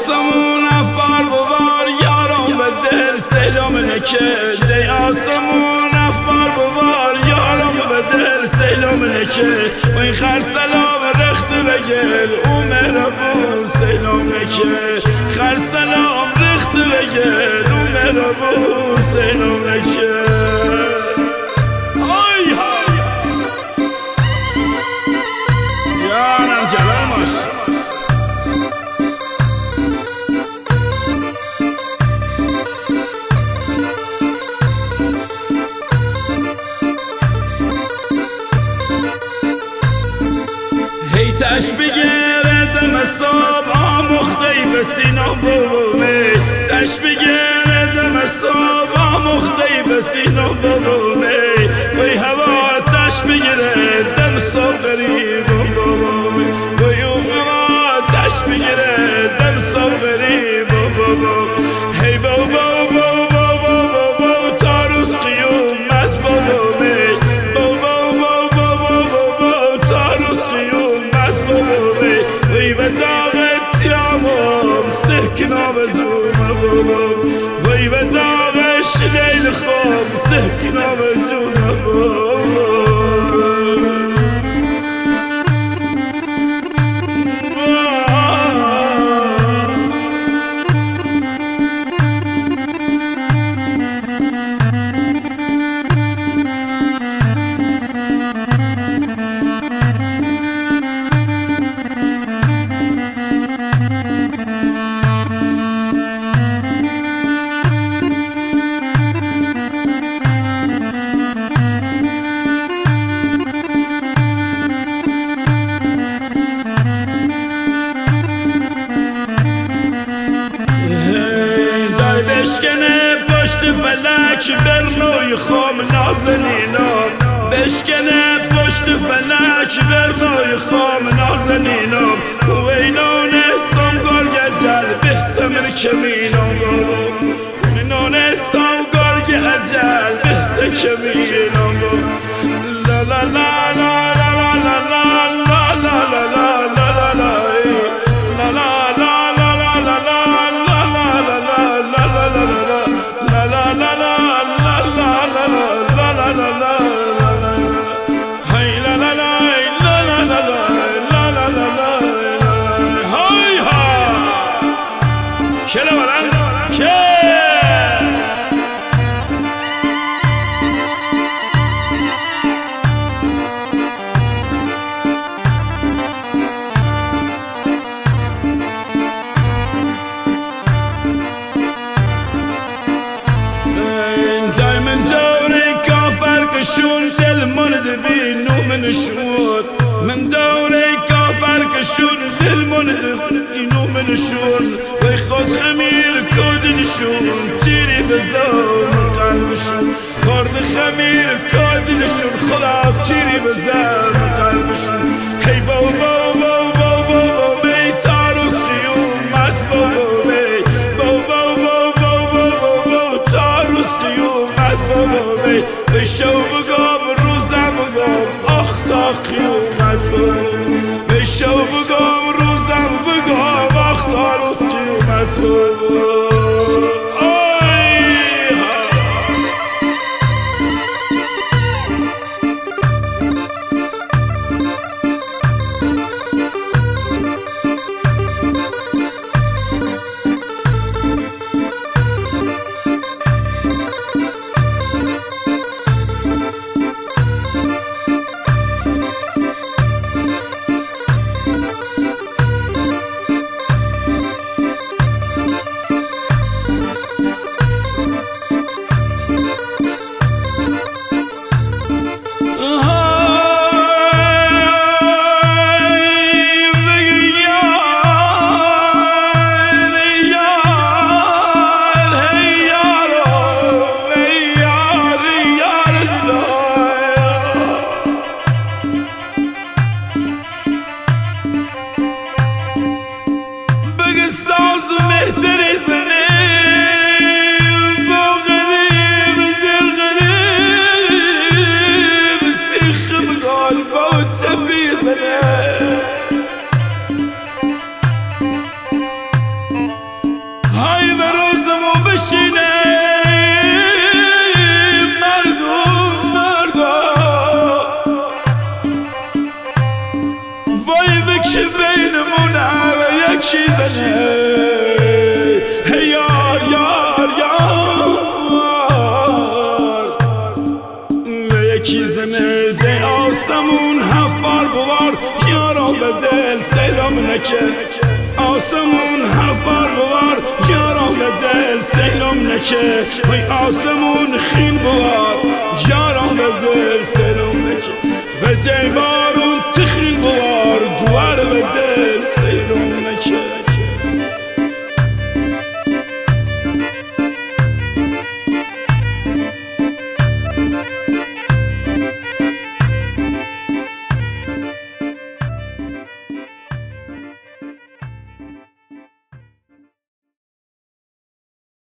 آسمون افبار بوار یارم به دل سیلام نکه دی آسمون افبار بوار یارم به دل سیلام نکه و این خر سلام رخت بگل او مهربون سیلام نکه خر سلام رخت بگل او مهربون سیلام نکه جانم جلال ماشی هی تش بگردم صاب آمخته به سینام بابومه تش بگردم صاب آمخته به سینام بابومه وی هوا تش بگردم صاب غریبم بابومه وی هوا تش بگردم صاب غریبم بابومه هی بابا تاروز قیومت بابومه و داغت یامم سکنا بزوم بابم وی و داغش لیل خوب سکنا بزوم بابم بشکنه پشت فلک برنوی خام نازنینم بشکنه پشت فلک برنوی خام نازنینم و اینان سامگار گجل بحثم کمینم اینان سامگار گجل بحث کمینم لا لا لا لا لا لا لا لا لا لا لا لا چلا برند که دايما دوري كافر كشون دل مند بينو من شور من دوري كافر كشون دل مند بينو من شور ويخد خمير كود نشون تيري بزام قلب شون خورد خمير كود نشون خدا تيري بزام قلب شون هي بابا بي تاروس قيومت بابا بي بابا تاروس قيومت بابا بي بشو بقام روزم بقام اختا قيومت بابا بشو بقام روزم بقام اختا روز قيومت بابا ده آسمون 7 بار بوار یارا به دل سیلام نکه آسمون 7 بار بوار یارا به دل سیلام نکه وی آسمون خین بوار یارا به دل سیلام نکه و جای بارون تخین بوار دوار به دل سیلام نکه